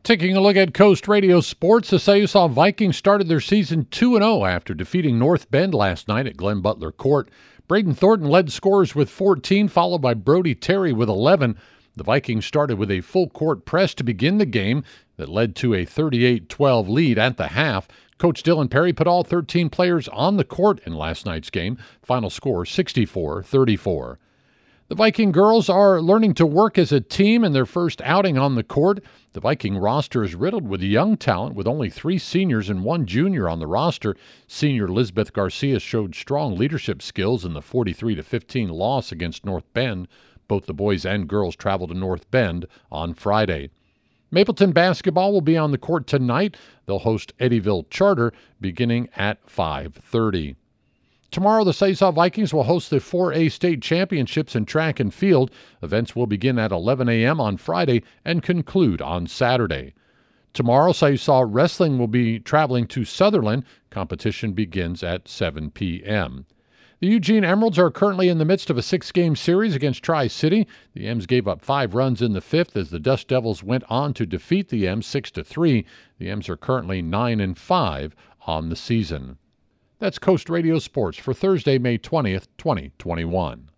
Taking a look at Coast Radio Sports, the Sayusaw Vikings started their season 2-0 after defeating North Bend last night at Glenn Butler Court. Braden Thornton led scorers with 14, followed by Brody Terry with 11. The Vikings started with a full-court press to begin the game that led to a 38-12 lead at the half. Coach Dylan Perry put all 13 players on the court in last night's game. Final score 64-34. The Viking girls are learning to work as a team in their first outing on the court. The Viking roster is riddled with young talent, with only 3 seniors and 1 junior on the roster. Senior Lisbeth Garcia showed strong leadership skills in the 43-15 loss against North Bend. Both the boys and girls travel to North Bend on Friday. Mapleton basketball will be on the court tonight. They'll host Eddyville Charter beginning at 5:30. Tomorrow, the Sayusaw Vikings will host the 4A state championships in track and field. Events will begin at 11 a.m. on Friday and conclude on Saturday. Tomorrow, Sayusaw Wrestling will be traveling to Sutherland. Competition begins at 7 p.m. The Eugene Emeralds are currently in the midst of a 6-game series against Tri-City. The Ems gave up 5 runs in the 5th as the Dust Devils went on to defeat the Ems 6-3. The Ems are currently 9-5 on the season. That's Coast Radio Sports for Thursday, May 20th, 2021.